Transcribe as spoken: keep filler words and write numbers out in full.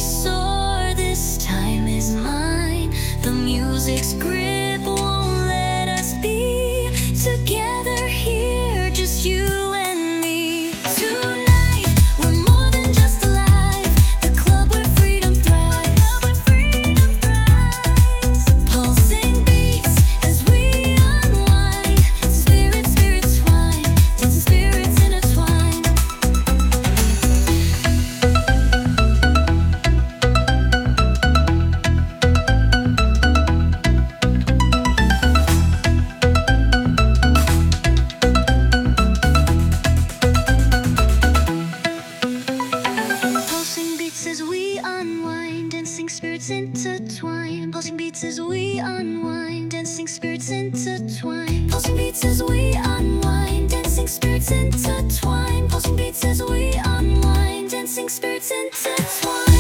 soar, this time is mine. The music's grip won't let us be together here, just you and me. Tonight, we're more than just alive. The club where freedom thrives. Pulsing beats as we unwind. Spirits, spirits twine, and spirits intertwine. Pulsing beats as we unwind, dancing spirits intertwine. Pulsing beats as we unwind, dancing spirits intertwine. Pulsing beats as we unwind, dancing spirits intertwine. Pulsing beats as we unwind, dancing spirits intertwine.